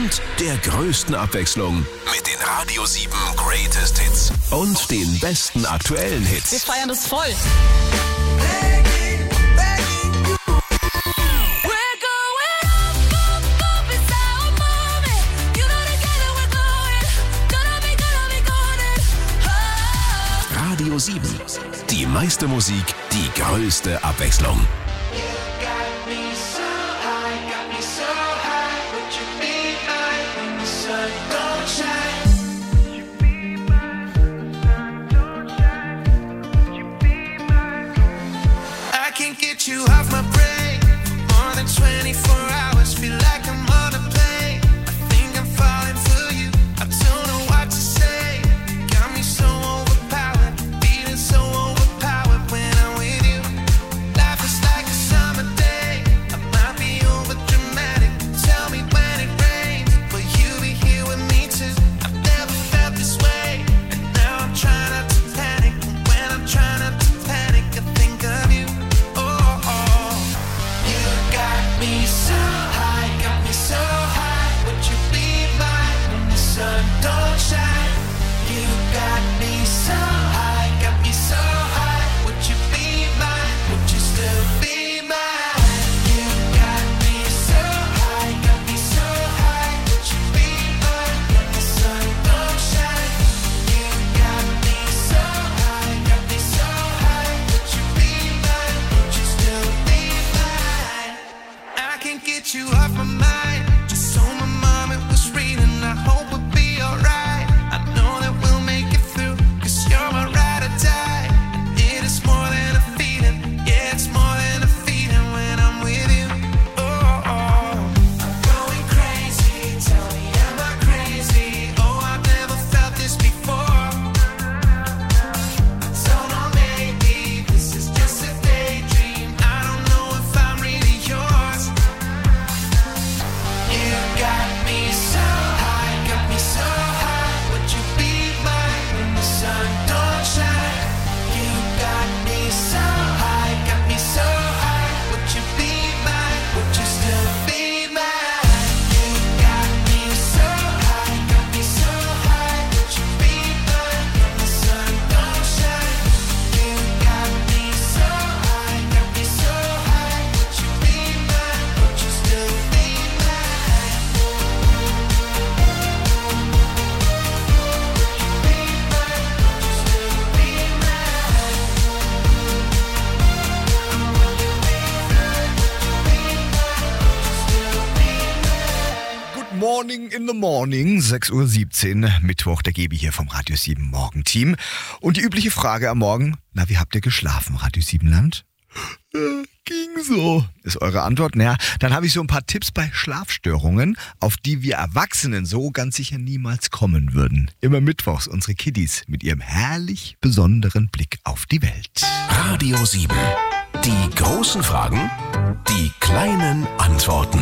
und der größten Abwechslung mit den Radio 7 Greatest Hits und den besten aktuellen Hits. Wir feiern das voll. Radio 7. Die meiste Musik, die größte Abwechslung. You off my brain more than 24 hours. Feel like I'm on a plane. I think I'm falling for you. I don't know what to say. Got me so overpowered, feeling so overpowered when I'm with you. Life is like a summer day. I might be over dramatic. Tell me when it rains, will you be here with me too? I've never felt this way, and now I'm trying not to panic. And when I'm trying not to panic, I think of you. Me so high, would you be mine when the sun don't shine? You got me so high, would you be mine? Would you still be mine? You got me so high, would you be mine when the sun don't shine? You got me so high, would you be mine? Would you still be mine? I can't get you off my mind. Just so my mom it was reading. I hope we'll be alright. I know that we'll make it through, 'cause you're my ride or die. And it is more than a feeling. Yeah, it's more than a feeling when I'm with you. Oh, I'm going crazy. Tell me, am I crazy? Oh, I've never felt this before. So no, maybe this is just a daydream. I don't know if I'm really yours. You got me so high, would you be mine when the sun don't shine? You got me so high, would you be mine? Would you still be mine? You got me so high, would you be mine when the sun don't shine? You got me so high, would you be mine? Would you still be mine? Good morning in the morning, 6:17 Uhr, Mittwoch, der Gebi hier vom Radio 7 Morgenteam. Und die übliche Frage am Morgen, wie habt ihr geschlafen, Radio 7 Land? Ging so, ist eure Antwort. Naja, dann habe ich so ein paar Tipps bei Schlafstörungen, auf die wir Erwachsenen so ganz sicher niemals kommen würden. Immer mittwochs unsere Kiddies mit ihrem herrlich besonderen Blick auf die Welt. Radio 7. Die großen Fragen, die kleinen Antworten.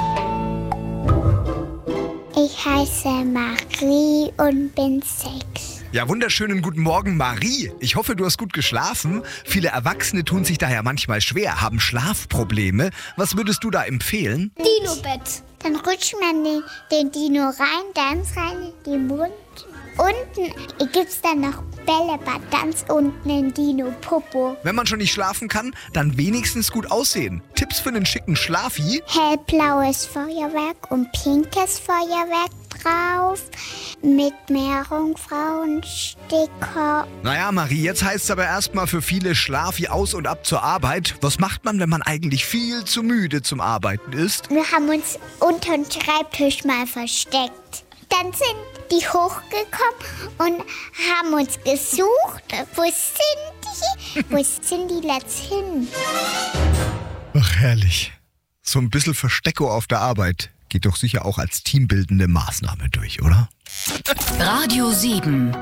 Ich heiße Marie und bin 6. Ja, wunderschönen guten Morgen, Marie. Ich hoffe, du hast gut geschlafen. Viele Erwachsene tun sich daher manchmal schwer, haben Schlafprobleme. Was würdest du da empfehlen? Dino-Bett. Dann rutscht man den Dino rein, ganz rein in den Mund. Unten gibt's dann noch Bällebad, ganz unten in Dino-Popo. Wenn man schon nicht schlafen kann, dann wenigstens gut aussehen. Tipps für einen schicken Schlafi? Hellblaues Feuerwerk und pinkes Feuerwerk drauf. Mit Meerjungfrauensticker. Naja, Marie, jetzt heißt es aber erstmal für viele Schlafi aus und ab zur Arbeit. Was macht man, wenn man eigentlich viel zu müde zum Arbeiten ist? Wir haben uns unter dem Schreibtisch mal versteckt. Dann sind die hochgekommen und haben uns gesucht. Wo sind die? Wo sind die letzt hin? Ach, herrlich. So ein bisschen Verstecko auf der Arbeit geht doch sicher auch als teambildende Maßnahme durch, oder? Radio 7.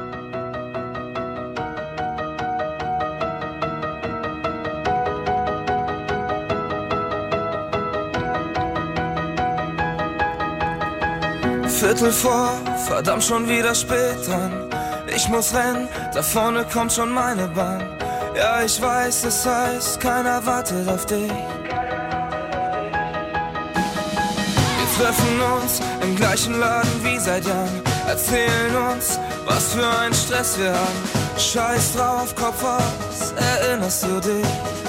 Viertel vor, verdammt schon wieder spät dran. Ich muss rennen, da vorne kommt schon meine Bahn. Ja, ich weiß, es heißt, keiner wartet auf dich. Wir treffen uns im gleichen Laden wie seit Jahren, erzählen uns, was für ein Stress wir haben. Scheiß drauf, Kopf aus, erinnerst du dich?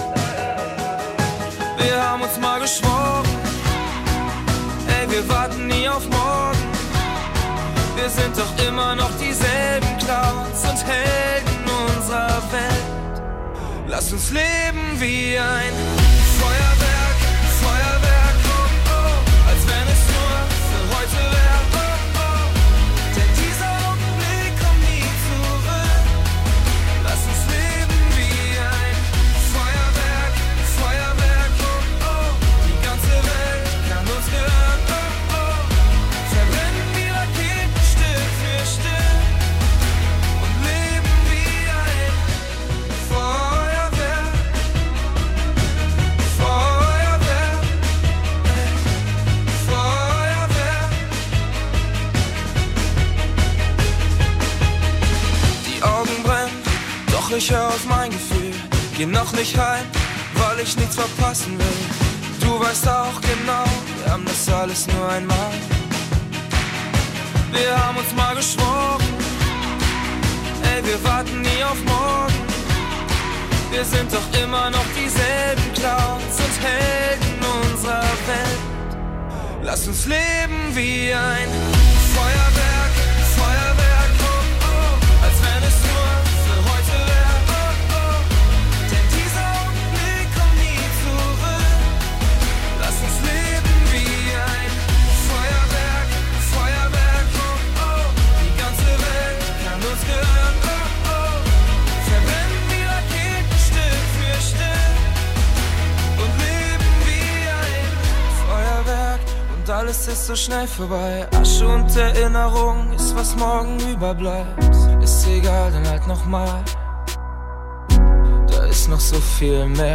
Wir haben uns mal geschworen, ey, wir warten nie auf morgen. Wir sind doch immer noch dieselben Clowns und Helden unserer Welt. Lass uns leben wie ein Feuerwerk, Feuerwerk, oh, oh, als wenn es nur für heute wäre, oh, oh. Denn dieser Augenblick kommt nie zurück. Lass uns leben wie ein Feuerwerk, Feuerwerk, oh, oh. Die ganze Welt kann uns gehören, oh, oh. Verbrennen die Raketen Stück für Stück und leben wie ein Feuerwerk, Feuerwerk, Feuerwerk. Die Augen brennen, doch ich hör auf mein Gefühl. Geh noch nicht heim, weil ich nichts verpassen will. Du weißt auch genau, wir haben das alles nur einmal. Wir haben uns mal geschworen, ey, wir warten nie auf morgen. Wir sind doch immer noch dieselben Clowns und Helden unserer Welt. Lass uns leben wie ein Feuerwerk, Feuerwerk, oh, oh, als wenn es nur für heute wäre, oh, oh. Denn dieser Augenblick kommt nie zurück. Lass uns leben wie ein Feuerwerk, Feuerwerk, oh, oh. Die ganze Welt kann uns gehören, oh, oh. Verbrennen die Raketen Stück für Stück und leben wie ein Feuerwerk. Und alles ist so schnell vorbei. Asche und Erinnerung ist, was morgen überbleibt. Ist egal, dann halt nochmal. Da ist noch so viel mehr.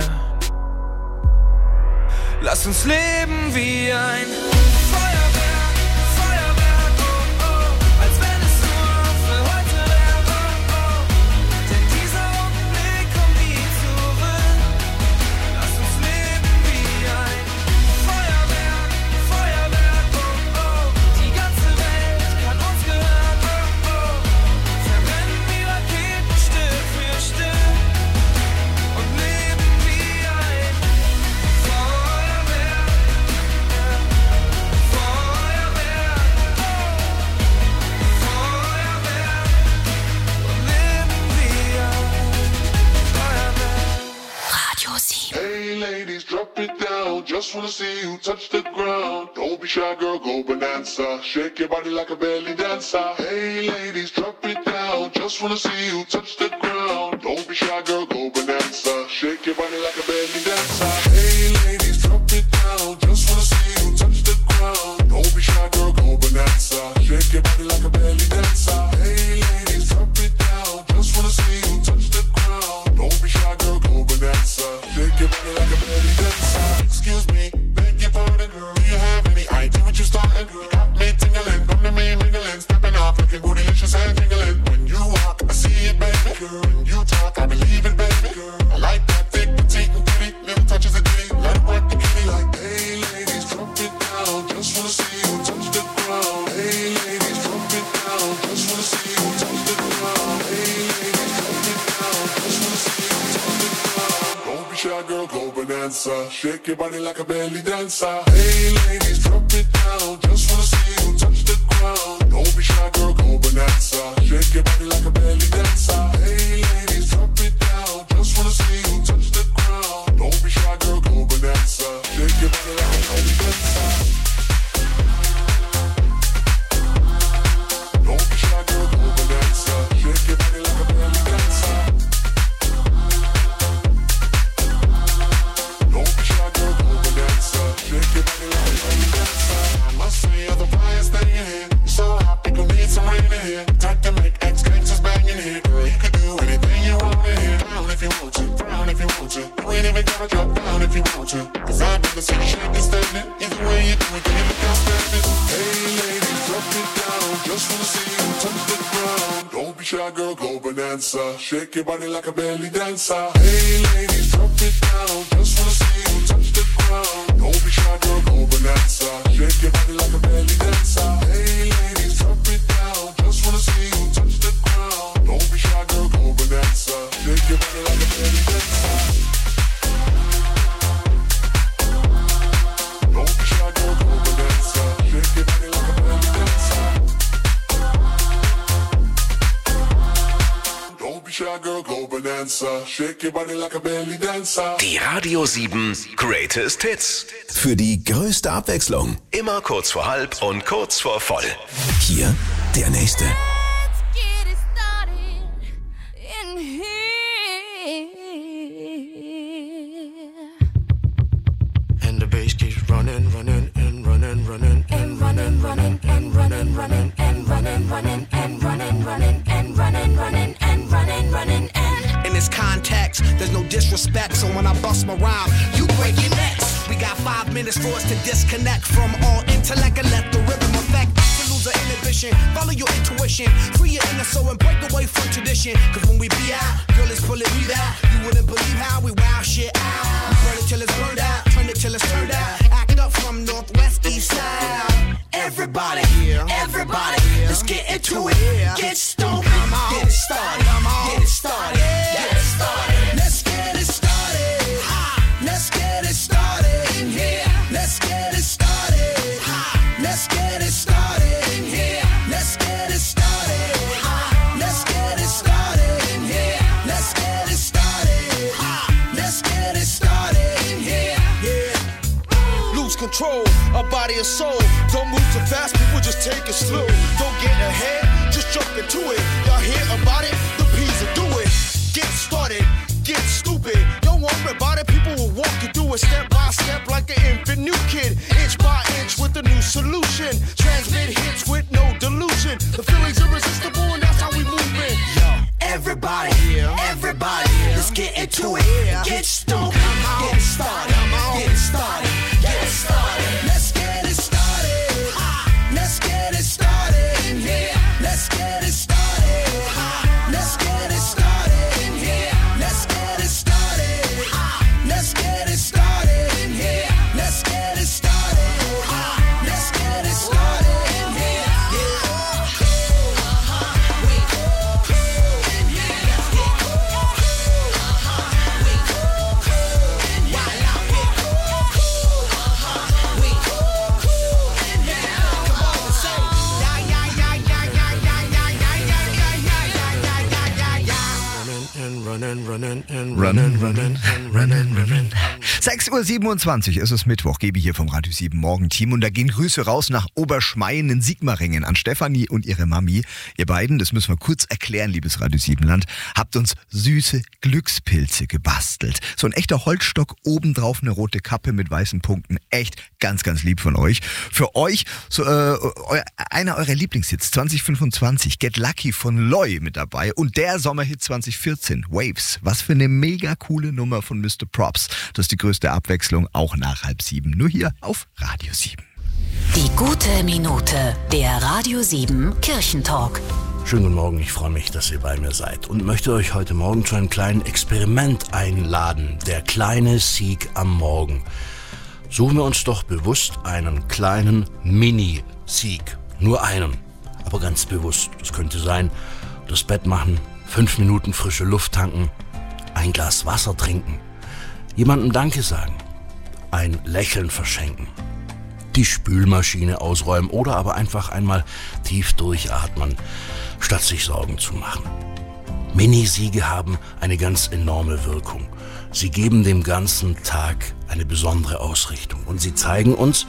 Lass uns leben wie ein Feuerwerk, Feuerwerk, oh, oh, als wenn es nur für heute wäre, oh, oh. Denn dieser Augenblick kommt nie zurück. Lass uns leben wie ein Feuerwerk, Feuerwerk, oh, oh. Die ganze Welt kann uns gehören, oh, oh. Verbrennen die Raketen Stück für Stück und leben wie ein Feuerwerk, Feuerwerk, Feuerwerk und leben wie ein Feuerwerk. Radio 7. Hey ladies, drop it down. Just wanna see you touch the ground. Don't be shy, girl, go bonanza. Shake your body like a belly dancer. Hey ladies, drop it down. Just wanna see you touch the ground. Don't be shy, girl, go bonanza. Shake your body like a belly dancer. Hey ladies, drop it down. Just wanna see you touch the ground. Don't be shy, girl, go bonanza. Shake your body like a belly dancer. Hey ladies, drop it down. Just wanna see you touch the ground. Don't be shy, girl, go bonanza. Shake your body like a belly dancer. Excuse me, beg your pardon, girl. Do you have any idea what you're starting, girl? Got me tingling, come to me mingling, stepping off, looking bootylicious and tingling. When you walk, I see it, baby, girl. When you talk, I believe it, baby, girl. I like that thick, petite, and pretty, little touches of ditty. Let it work the kitty like, hey ladies, drop it down. Just wanna see you touch the ground. Hey ladies, drop it down. Just wanna see you touch the ground. Hey ladies, drop it down. Just wanna see you touch the ground. Don't be shy, girl, go bonanza. Shake your body like a belly dancer. Hey ladies, drop it down. Just wanna see you touch the ground. Don't be shy, girl, go bonanza. Shake your body like a belly dancer. Hey ladies, drop it down. Just wanna see you touch the ground. Don't be shy, girl, go bonanza. Shake your body like a belly dancer. Don't be shy, girl, go bonanza. Shake your body like a belly dancer. Don't be shy, girl, go bonanza. Shake your body like a belly dancer. I must say, you're the brightest thing in here. You're so hot, we gon' need some rain in here. Time to make ex-gangsters bang in here. Girl, you could do anything you want in here. Down if you want to, down if you want to. You ain't even gotta drop down if you want to. Cause I'd rather see you shake and standing. Either way you do it, then you look outstanding. Hey ladies, drop it down. Just wanna see you touch the ground. Don't be shy, girl, go bonanza. Shake your body like a belly dancer. Hey ladies, drop it down. Just wanna see you touch the ground. Don't be shy, girl, go bonanza. Shake your body like a your body like a belly dancer. Don't be shy, girl, go bonanza. Shake your body like a belly dancer. Don't be shy, girl, go bonanza. Shake your body like a belly dancer. Die Radio 7 Greatest Hits. Für die größte Abwechslung. Immer kurz vor halb und kurz vor voll. Hier der nächste. Get it started in here. And the bass keeps running, running, and running, running, and running, running, and running, running, and running, running, and running, running, and running, running, and running, running, and. In this context, there's no disrespect, so when I bust my rhyme, you break your necks. We got 5 minutes for us to disconnect from all intellect and let the rhythm affect. To lose the inhibition, follow your intuition, free your inner soul and break away from tradition. Cause when we be out, girl, it's pulling me out. You wouldn't believe how we wow shit out. We burn it till it's burned out, turn it till it's turned out. Act up from northwest, east side. Everybody, everybody, let's get into it. Get stoned, get it started, get it started, get it started. Let's get it started. Let's get it started in here. Let's get it started. Let's get it started in here. Let's get it started. Let's get it started in here. Let's get it started. Let's get it started in here. Yeah. Lose control of body and soul. Don't move too fast, people just take it slow. Don't get ahead, just jump into it. Y'all hear about it? The P's will do it. Get started, get stupid. Don't worry about it, people will walk you through it step by step like an infant new kid. Inch by inch with a new solution. Transmit hits with no delusion. The feeling's irresistible and that's how we move it. Everybody, everybody, let's get into it. Get stoned, get it started, get it started, get it started. Let's get it started. Let's get it started in here. Let's get it started. Let's get it started in here. Let's get it started. Let's get it started in here. Let's get it started. Let's get it started in here. Running. 6:27 Uhr ist es Mittwoch, Gebi hier vom Radio 7 Morgenteam und da gehen Grüße raus nach Oberschmeien in Sigmaringen an Stefanie und ihre Mami. Ihr beiden, das müssen wir kurz erklären, liebes Radio 7 Land, habt uns süße Glückspilze gebastelt. So ein echter Holzstock, obendrauf eine rote Kappe mit weißen Punkten. Echt ganz, ganz lieb von euch. Für euch so, einer eurer Lieblingshits 2025, Get Lucky von Loy mit dabei und der Sommerhit 2014, Waves. Was für eine mega coole Nummer von Mr. Props. Das ist die größte Abwechslung, auch nach 6:30. Nur hier auf Radio 7. Die gute Minute, der Radio 7 Kirchentalk. Schönen guten Morgen, ich freue mich, dass ihr bei mir seid und möchte euch heute Morgen zu einem kleinen Experiment einladen. Der kleine Sieg am Morgen. Suchen wir uns doch bewusst einen kleinen Mini-Sieg. Nur einen, aber ganz bewusst. Das könnte sein, das Bett machen, 5 Minuten frische Luft tanken, ein Glas Wasser trinken, jemandem Danke sagen, ein Lächeln verschenken, die Spülmaschine ausräumen oder aber einfach einmal tief durchatmen, statt sich Sorgen zu machen. Minisiege haben eine ganz enorme Wirkung. Sie geben dem ganzen Tag eine besondere Ausrichtung und sie zeigen uns,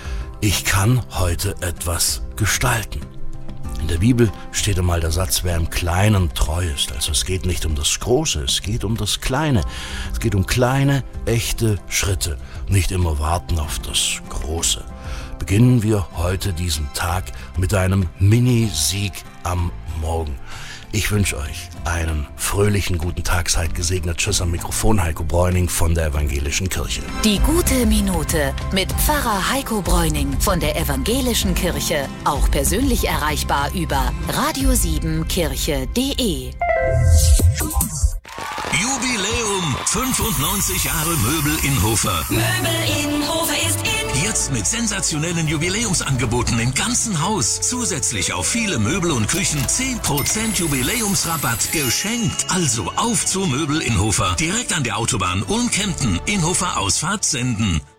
ich kann heute etwas gestalten. In der Bibel steht einmal der Satz, wer im Kleinen treu ist. Also es geht nicht um das Große, es geht um das Kleine. Es geht um kleine, echte Schritte. Nicht immer warten auf das Große. Beginnen wir heute diesen Tag mit einem Mini-Sieg am Morgen. Ich wünsche euch einen fröhlichen guten Tag, seid gesegnet. Tschüss am Mikrofon, Heiko Bräuning von der Evangelischen Kirche. Die gute Minute mit Pfarrer Heiko Bräuning von der Evangelischen Kirche. Auch persönlich erreichbar über radio7kirche.de. Jubiläum 95 Jahre Möbel in Hofer. Möbel in Hofer ist in. Jetzt Jetzt mit sensationellen Jubiläumsangeboten im ganzen Haus. Zusätzlich auf viele Möbel und Küchen 10% Jubiläumsrabatt geschenkt. Also auf zu Möbel Inhofer. Direkt an der Autobahn Ulm-Kempten. Inhofer Ausfahrt Senden.